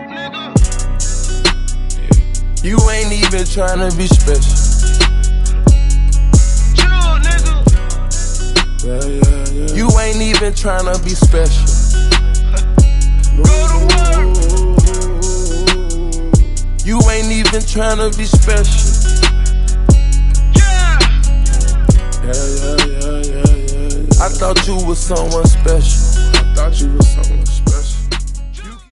You ain't even tryna be special. Chill, nigga. Yeah. You ain't even tryna be special. Go to work. You ain't even tryna be special. Yeah. Yeah. I thought you was someone special. I thought you was someone